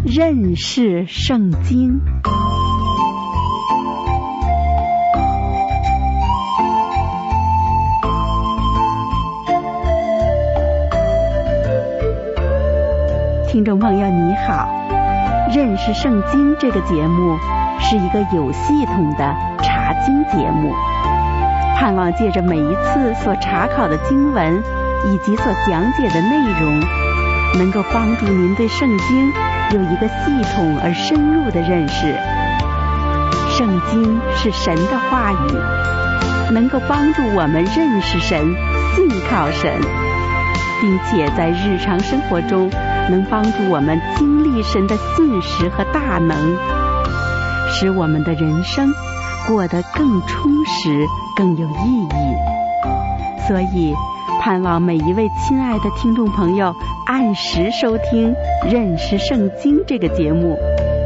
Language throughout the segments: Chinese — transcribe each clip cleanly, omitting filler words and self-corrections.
认识圣经。听众朋友你好，认识圣经这个节目是一个有系统的查经节目，盼望借着每一次所查考的经文以及所讲解的内容，能够帮助您对圣经有一个系统而深入的认识。圣经是神的话语，能够帮助我们认识神、信靠神，并且在日常生活中能帮助我们经历神的信实和大能，使我们的人生过得更充实、更有意义。所以盼望每一位亲爱的听众朋友按时收听《认识圣经》这个节目。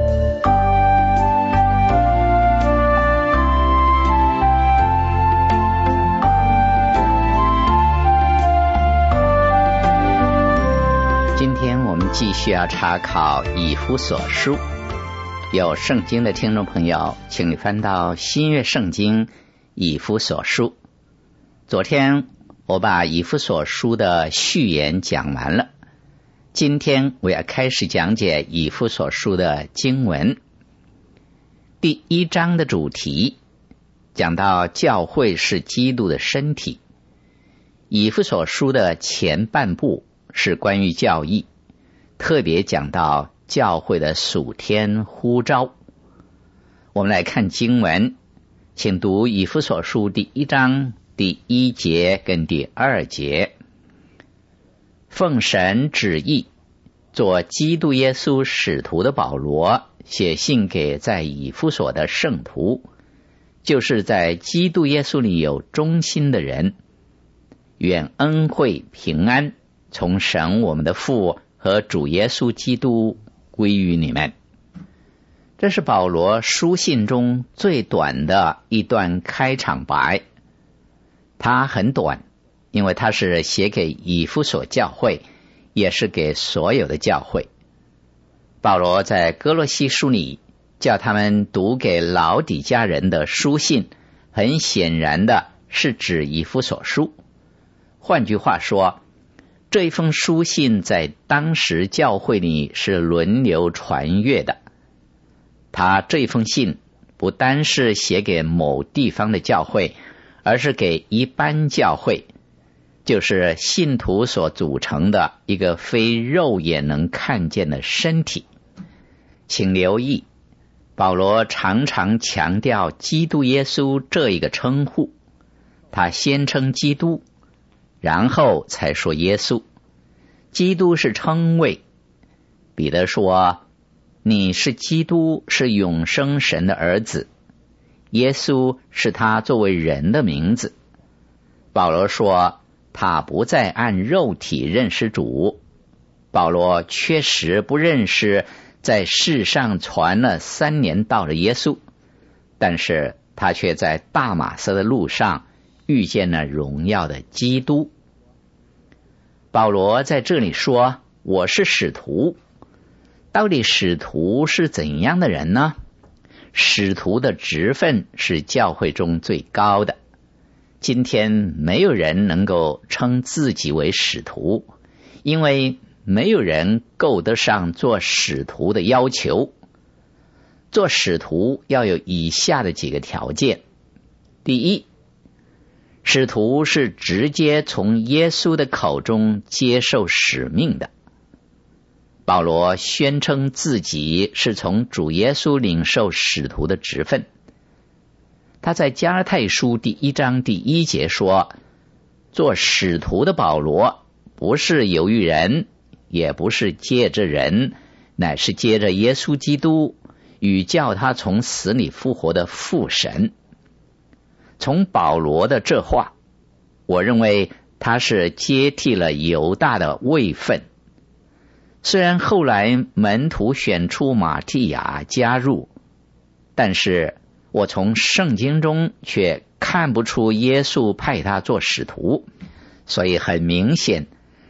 今天我们继续要查考以弗所书。有圣经的听众朋友，请你翻到新约圣经以弗所书。昨天我把以弗所书的序言讲完了，今天我要开始讲解以弗所书的经文。第一章的主题讲到教会是基督的身体。以弗所书的前半部是关于教义，特别讲到教会的属天呼召。我们来看经文，请读以弗所书第一章第1节跟第2节。奉神旨意，做基督耶稣使徒的保罗，写信给在以弗所的圣徒，就是在基督耶稣里有忠心的人，愿恩惠平安从神我们的父和主耶稣基督归于你们。这是保罗书信中最短的一段开场白。它很短，因为它是写给以弗所教会，也是给所有的教会。保罗在哥罗西书里叫他们读给老底嘉人的书信，很显然的是指以弗所书。换句话说，这一封书信在当时教会里是轮流传阅的。他这封信不单是写给某地方的教会，而是给一般教会，就是信徒所组成的一个非肉眼能看见的身体。请留意，保罗常常强调基督耶稣这一个称呼，他先称基督，然后才说耶稣。基督是称谓。彼得说，你是基督，是永生神的儿子。耶稣是他作为人的名字。保罗说，他不再按肉体认识主。保罗确实不认识在世上传了3年道的耶稣，但是他却在大马色的路上遇见了荣耀的基督。保罗在这里说，我是使徒。到底使徒是怎样的人呢？使徒的职分是教会中最高的。今天没有人能够称自己为使徒，因为没有人够得上做使徒的要求。做使徒要有以下的几个条件。第一，使徒是直接从耶稣的口中接受使命的。保罗宣称自己是从主耶稣领受使徒的职分。他在加拉太书第1章第1节说，做使徒的保罗不是由于人，也不是借着人，乃是借着耶稣基督与叫他从死里复活的父神。从保罗的这话，我认为他是接替了犹大的位分。虽然后来门徒选出马提亚加入，但是我从圣经中却看不出耶稣派他做使徒，所以很明显，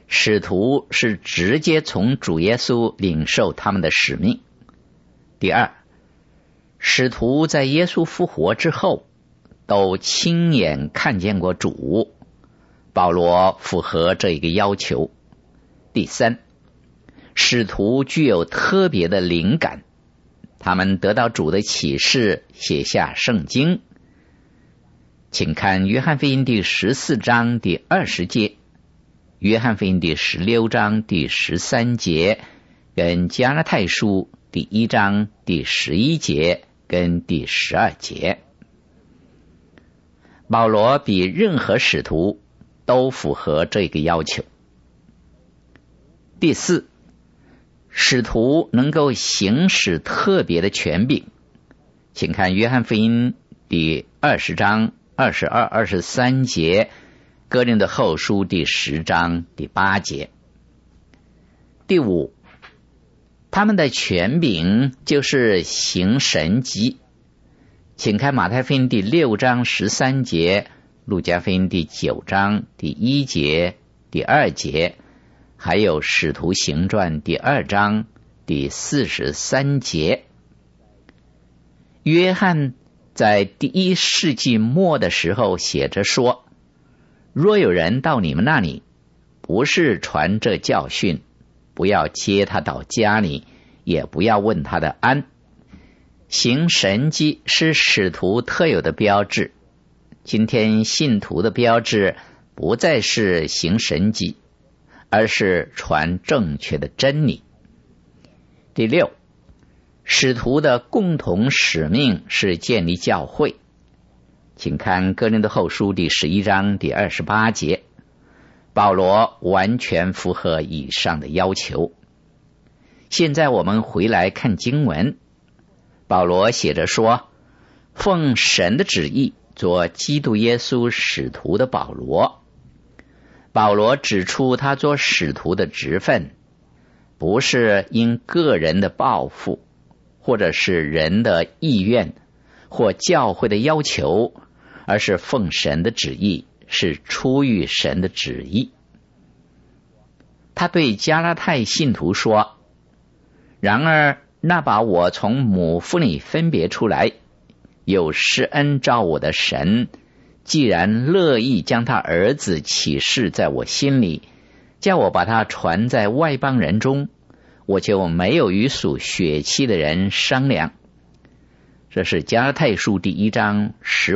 使徒是直接从主耶稣领受他们的使命。第二，使徒在耶稣复活之后都亲眼看见过主，保罗符合这一个要求。第三，使徒具有特别的灵感，他们得到主的启示，写下圣经。请看约翰福音第14章第20节，约翰福音第16章第13节，跟加拉太书第1章第11节跟第12节。保罗比任何使徒都符合这个要求。第四，使徒能够行使特别的权柄，请看约翰福音第20章22、23节，哥林多后书第10章第8节。第五，他们的权柄就是行神迹，请看马太福音第6章13节，路加福音第9章第1节、第2节，还有使徒行传第2章第43节。约翰在第1世纪末的时候写着说，若有人到你们那里，不是传这教训，不要接他到家里，也不要问他的安。行神迹是使徒特有的标志，今天信徒的标志不再是行神迹，而是传正确的真理。第六，使徒的共同使命是建立教会，请看哥林多后书第11章第28节，保罗完全符合以上的要求。现在我们回来看经文，保罗写着说，奉神的旨意做基督耶稣使徒的保罗。保罗指出他做使徒的职分，不是因个人的抱负，或者是人的意愿，或教会的要求，而是奉神的旨意，是出于神的旨意。他对加拉太信徒说，然而那把我从母腹里分别出来，有施恩召我的神，既然乐意将他儿子启示在我心里，叫我把他传在外邦人中，我就没有与属血气的人商量。这是加拉太书第1章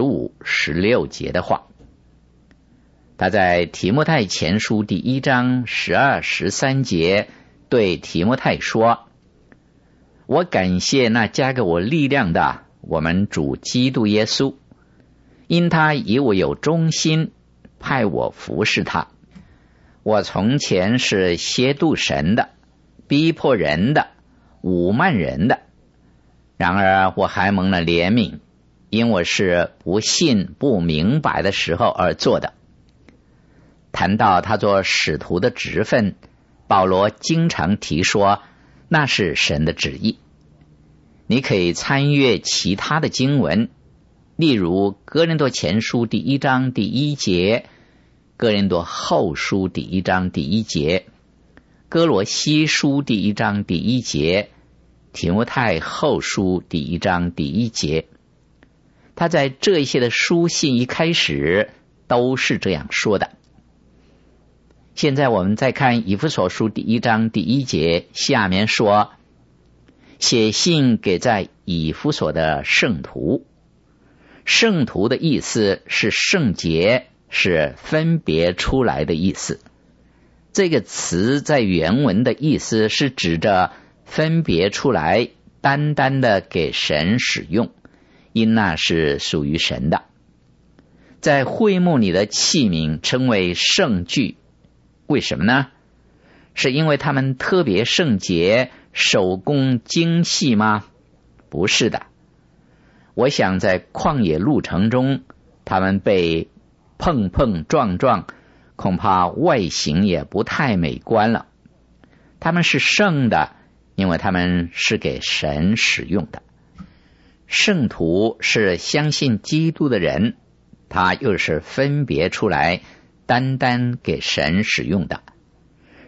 15、16节的话。他在提摩太前书第1章12、13节对提摩太说，我感谢那加给我力量的我们主基督耶稣，因他以我有忠心，派我服侍他。我从前是亵渎神的，逼迫人的，侮慢人的，然而我还蒙了怜悯，因我是不信不明白的时候而做的。谈到他做使徒的职分，保罗经常提说那是神的旨意。你可以参阅其他的经文，例如哥林多前书第1章第1节，哥林多后书第1章第1节，哥罗西书第1章第1节，提摩太后书第1章第1节。他在这些的书信一开始都是这样说的。现在我们再看以弗所书第1章第1节，下面说，写信给在以弗所的圣徒。圣徒的意思是圣洁，是分别出来的意思。这个词在原文的意思是指着分别出来，单单的给神使用，因那是属于神的。在会幕里的器皿称为圣具，为什么呢？是因为他们特别圣洁，手工精细吗？不是的。我想在旷野路程中，他们被碰碰撞撞，恐怕外形也不太美观了。他们是圣的，因为他们是给神使用的。圣徒是相信基督的人，他又是分别出来，单单给神使用的。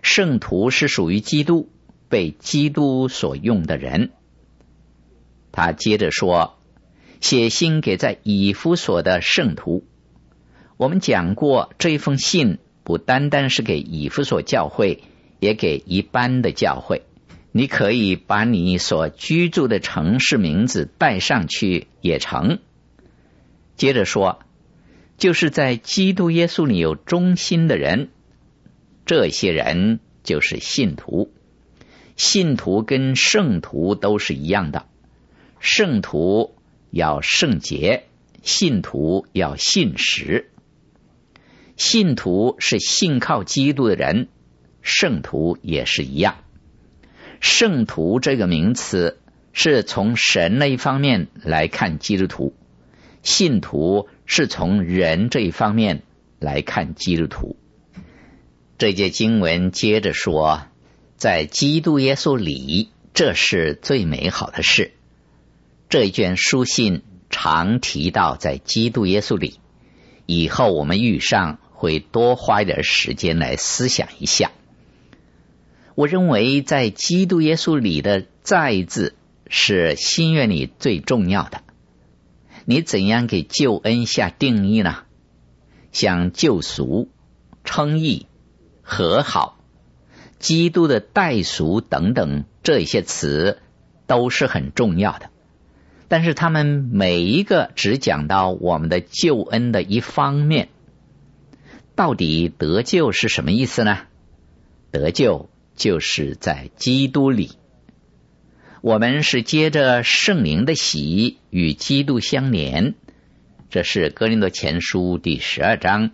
圣徒是属于基督，被基督所用的人。他接着说，写信给在以弗所的圣徒。我们讲过，这一封信不单单是给以弗所教会，也给一般的教会。你可以把你所居住的城市名字带上去也成。接着说，就是在基督耶稣里有忠心的人，这些人就是信徒。信徒跟圣徒都是一样的，圣徒要圣洁，信徒要信实。信徒是信靠基督的人，圣徒也是一样。圣徒这个名词是从神那一方面来看基督徒，信徒是从人这一方面来看基督徒。这节经文接着说，在基督耶稣里，这是最美好的事。这一卷书信常提到在基督耶稣里，以后我们遇上会多花一点时间来思想一下。我认为在基督耶稣里的在字是新约里最重要的。你怎样给救恩下定义呢？像救赎、称义、和好、基督的代赎等等，这些词都是很重要的，但是他们每一个只讲到我们的救恩的一方面。到底得救是什么意思呢？得救就是在基督里，我们是接着圣灵的洗与基督相连。这是哥林多前书第12章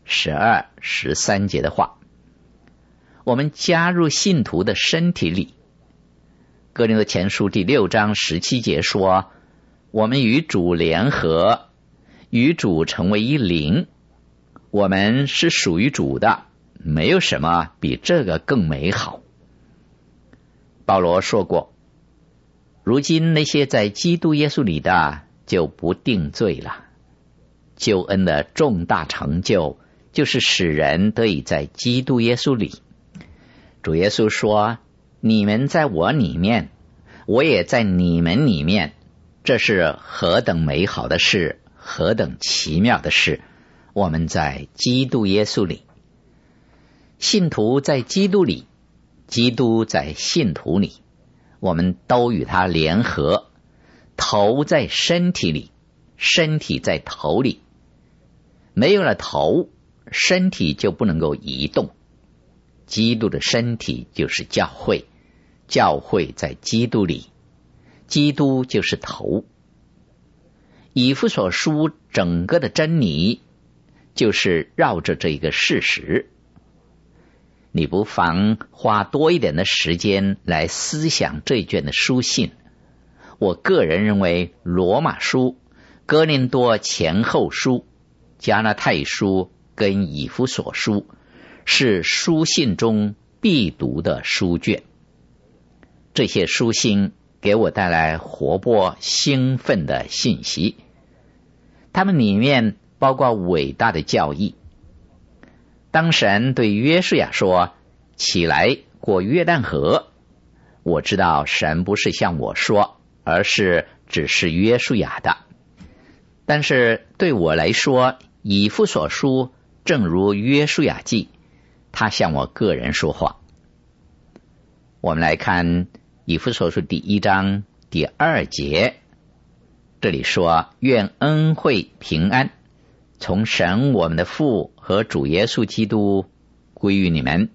12、13节的话。我们加入信徒的身体里。哥林多前书第6章17节说，我们与主联合，与主成为一灵。我们是属于主的，没有什么比这个更美好。保罗说过，如今那些在基督耶稣里的就不定罪了。救恩的重大成就就是使人得以在基督耶稣里。主耶稣说，你们在我里面，我也在你们里面，这是何等美好的事，何等奇妙的事。我们在基督耶稣里，信徒在基督里，基督在信徒里，我们都与他联合，头在身体里，身体在头里。没有了头，身体就不能够移动。基督的身体就是教会，教会在基督里，基督就是头。以弗所书整个的真理就是绕着这一个事实。你不妨花多一点的时间来思想这一卷的书信。我个人认为罗马书、哥林多前后书、加拉太书跟以弗所书是书信中必读的书卷。这些书信给我带来活泼兴奋的信息，它们里面包括伟大的教义。当神对约书亚说，起来过约旦河，我知道神不是向我说，而是指示约书亚的。但是对我来说，以弗所书正如约书亚记，他向我个人说话。我们来看以弗所书第1章第2节，这里说，愿恩惠平安从神我们的父和主耶稣基督归于你们。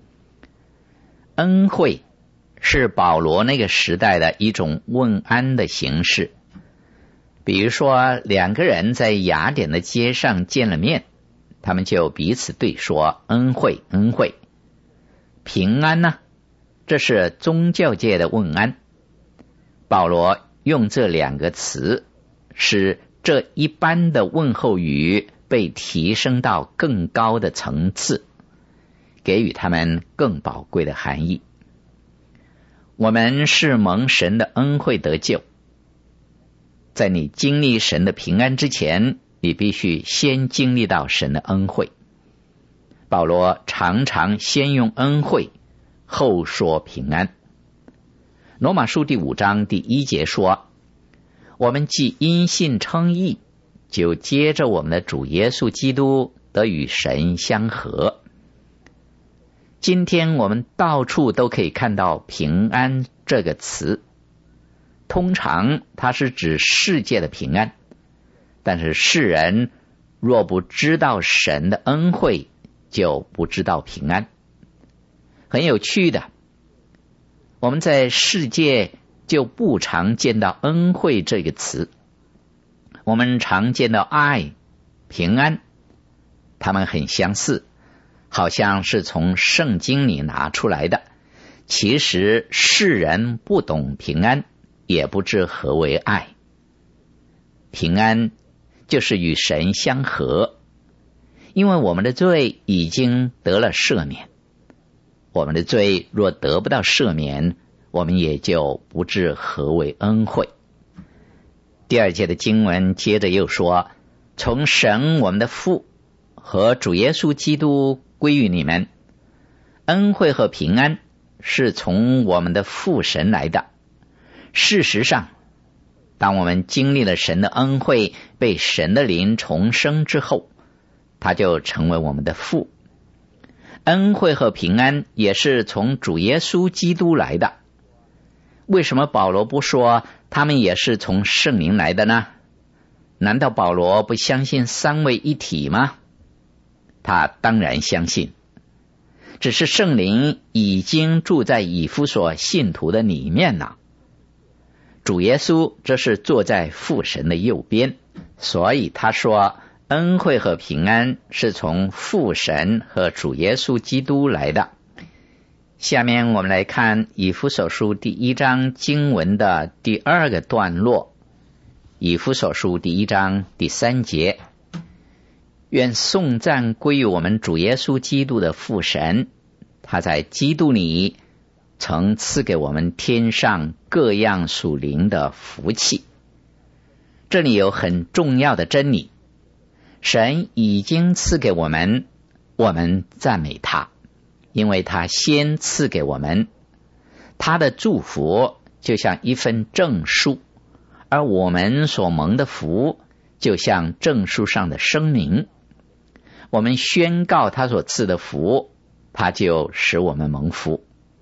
恩惠是保罗那个时代的一种问安的形式。比如说，两个人在雅典的街上见了面，他们就彼此对说，恩惠恩惠。平安呢，这是宗教界的问安。保罗用这两个词，使这一般的问候语被提升到更高的层次，给予他们更宝贵的含义。我们是蒙神的恩惠得救，在你经历神的平安之前，你必须先经历到神的恩惠。 保罗常常先用恩惠，后说平安。罗马书第5章第1节说，我们既因信称义，就接着我们的主耶稣基督得与神相合。今天我们到处都可以看到平安这个词，通常它是指世界的平安，但是世人若不知道神的恩惠，就不知道平安。很有趣的，我们在世界就不常见到恩惠这个词，我们常见到爱、平安，它们很相似，好像是从圣经里拿出来的。其实世人不懂平安，也不知何为爱。平安就是与神相合，因为我们的罪已经得了赦免。我们的罪若得不到赦免，我们也就不知何为恩惠。第2节的经文接着又说，从神我们的父和主耶稣基督归于你们，恩惠和平安是从我们的父神来的。事实上，当我们经历了神的恩惠，被神的灵重生之后，他就成为我们的父。恩惠和平安也是从主耶稣基督来的。为什么保罗不说他们也是从圣灵来的呢？难道保罗不相信三位一体吗？他当然相信，只是圣灵已经住在以弗所信徒的里面了。主耶稣这是坐在父神的右边，所以他说恩惠和平安是从父神和主耶稣基督来的。下面我们来看以弗所书第1章经文的第2个段落。以弗所书第1章第3节，愿颂赞归于我们主耶稣基督的父神，他在基督里曾赐给我们天上各样属灵的福气。这里有很重要的真理，神已经赐给我们，我们赞美他，因为他先赐给我们。他的祝福就像一份证书，而我们所蒙的福就像证书上的声明。我们宣告他所赐的福，他就使我们蒙福。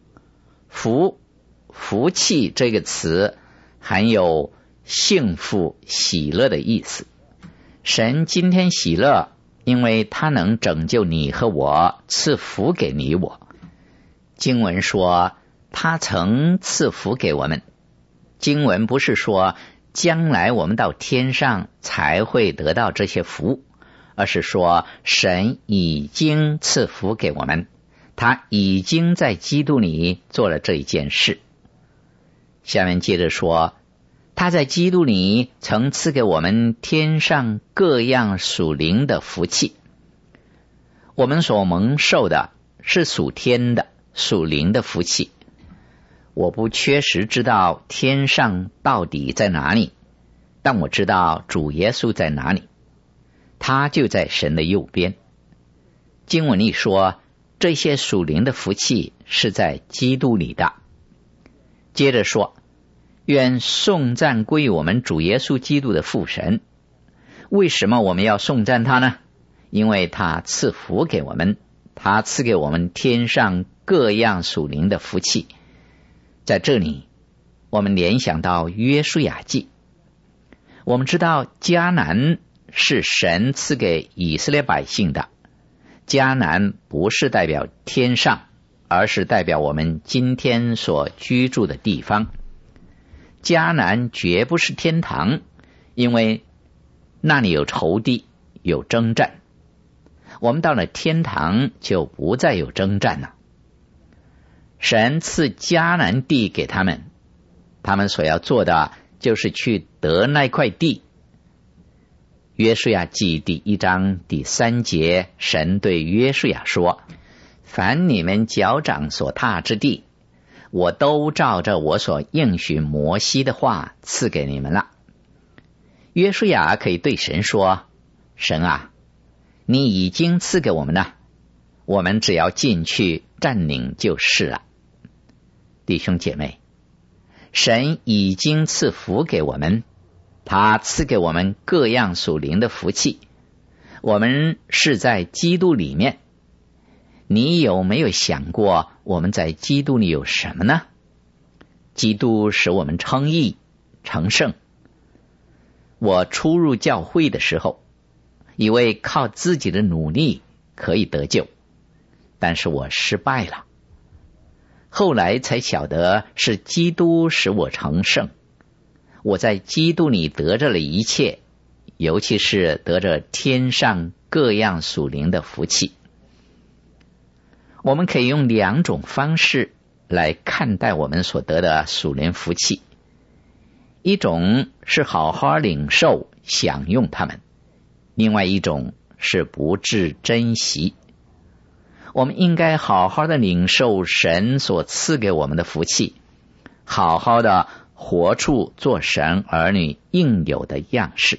福气这个词含有幸福喜乐的意思。神今天喜乐，因为他能拯救你和我，赐福给你我。经文说他曾赐福给我们，经文不是说将来我们到天上才会得到这些福，而是说神已经赐福给我们，他已经在基督里做了这一件事。下面接着说，他在基督里曾赐给我们天上各样属灵的福气。我们所蒙受的是属天的属灵的福气。我不确实知道天上到底在哪里，但我知道主耶稣在哪里，他就在神的右边。经文里说，这些属灵的福气是在基督里的。接着说，愿颂赞归于我们主耶稣基督的父神。为什么我们要颂赞他呢？因为他赐福给我们，他赐给我们天上各样属灵的福气。在这里我们联想到约书亚记。我们知道迦南是神赐给以色列百姓的，迦南不是代表天上，而是代表我们今天所居住的地方。迦南绝不是天堂，因为那里有仇敌，有征战。我们到了天堂就不再有征战了。神赐迦南地给他们，他们所要做的就是去得那块地。约书亚记第1章第3节，神对约书亚说，凡你们脚掌所踏之地，我都照着我所应许摩西的话赐给你们了。约书亚可以对神说，神啊，你已经赐给我们了， 我们只要进去占领就是了。弟兄姐妹，神已经赐福给我们，他赐给我们各样属灵的福气，我们是在基督里面。你有没有想过我们在基督里有什么呢？基督使我们称义成圣。我初入教会的时候，以为靠自己的努力可以得救，但是我失败了。后来才晓得是基督使我成圣，我在基督里得着了一切，尤其是得着天上各样属灵的福气。我们可以用两种方式来看待我们所得的属灵福气，一种是好好领受享用它们，另外一种是不致珍惜。我们应该好好的领受神所赐给我们的福气，好好的活出做神儿女应有的样式。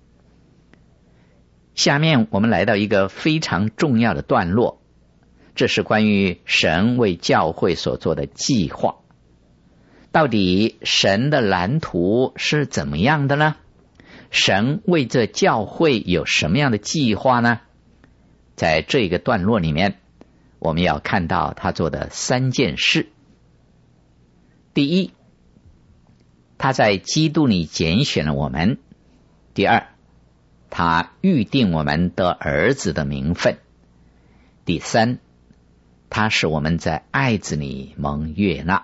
下面我们来到一个非常重要的段落，这是关于神为教会所做的计划。到底神的蓝图是怎么样的呢？神为这教会有什么样的计划呢？在这个段落里面，我们要看到他做的3件事。第一，他在基督里拣选了我们；第二，他预定我们得儿子的名分；第三，他使我们在爱子里蒙悦纳。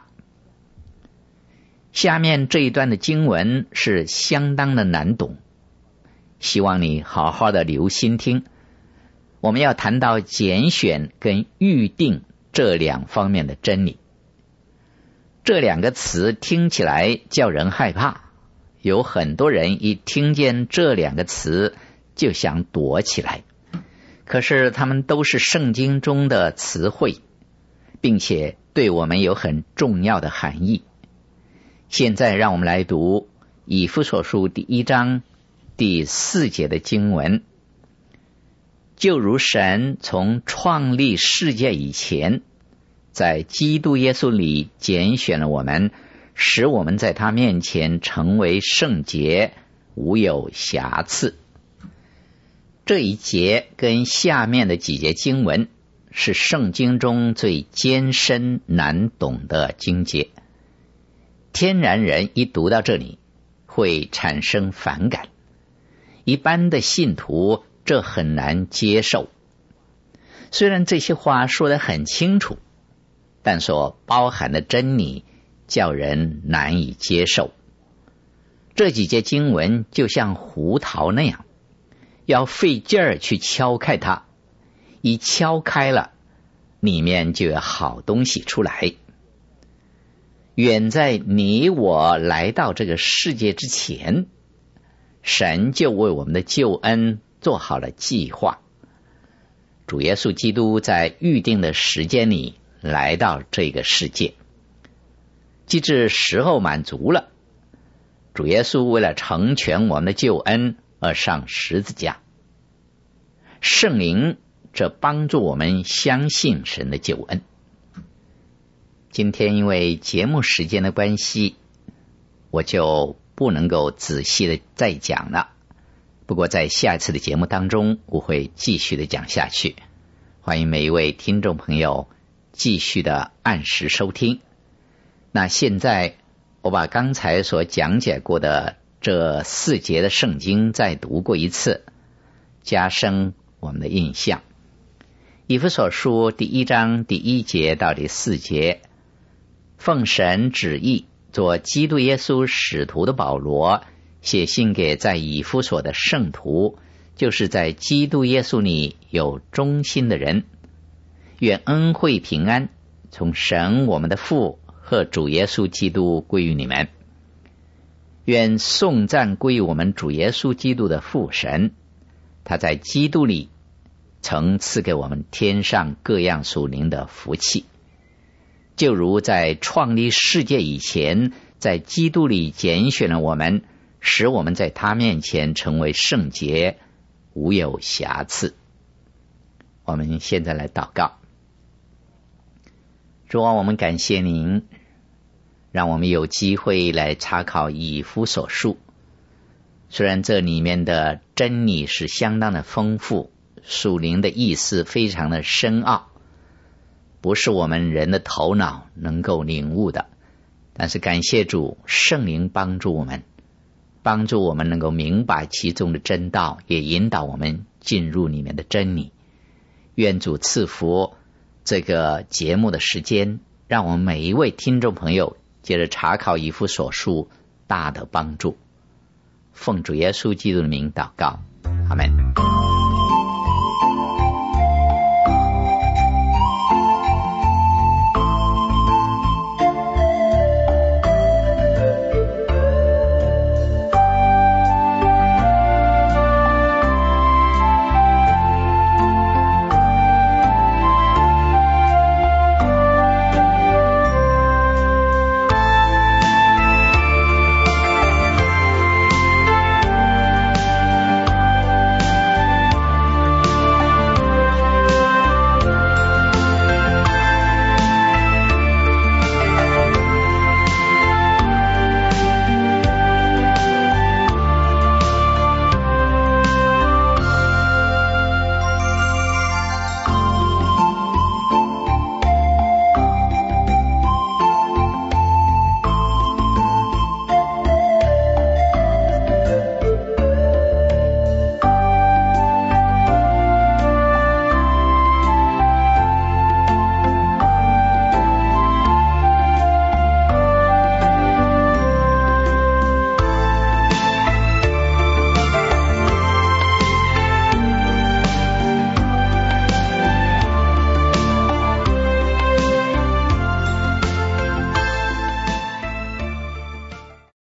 下面这一段的经文是相当的难懂，希望你好好的留心听。我们要谈到拣选跟预定这两方面的真理。这两个词听起来叫人害怕，有很多人一听见这两个词就想躲起来，可是他们都是圣经中的词汇，并且对我们有很重要的含义。现在让我们来读以弗所书第1章第4节的经文。就如神从创立世界以前，在基督耶稣里拣选了我们，使我们在他面前成为圣洁，无有瑕疵。这一节跟下面的几节经文是圣经中最艰深难懂的经节，天然人一读到这里会产生反感，一般的信徒这很难接受。虽然这些话说得很清楚，但所包含的真理叫人难以接受。这几节经文就像胡桃那样，要费劲儿去敲开它，一敲开了，里面就有好东西出来。远在你我来到这个世界之前，神就为我们的救恩做好了计划。主耶稣基督在预定的时间里来到这个世界，既至时候满足了，主耶稣为了成全我们的救恩而上十字架。圣灵这帮助我们相信神的救恩。今天因为节目时间的关系，我就不能够仔细的再讲了。不过在下一次的节目当中，我会继续的讲下去。欢迎每一位听众朋友继续的按时收听。那现在我把刚才所讲解过的这4节的圣经再读过一次，加深我们的印象。以弗所书第1章第1节到第4节，奉神旨意做基督耶稣使徒的保罗，写信给在以弗所的圣徒，就是在基督耶稣里有忠心的人。愿恩惠平安从神我们的父和主耶稣基督归于你们。愿颂赞归于我们主耶稣基督的父神，他在基督里曾赐给我们天上各样属灵的福气，就如在创立世界以前，在基督里拣选了我们，使我们在他面前成为圣洁，无有瑕疵。 我们现在来祷告。主啊，我们感谢您，让我们有机会来查考以弗所书。虽然这里面的真理是相当的丰富，属灵的意思非常的深奥，不是我们人的头脑能够领悟的，但是感谢主，圣灵帮助我们能够明白其中的真道，也引导我们进入里面的真理。愿主赐福这个节目的时间，让我们每一位听众朋友接着查考以弗所书大的帮助。奉主耶稣基督的名祷告，阿们。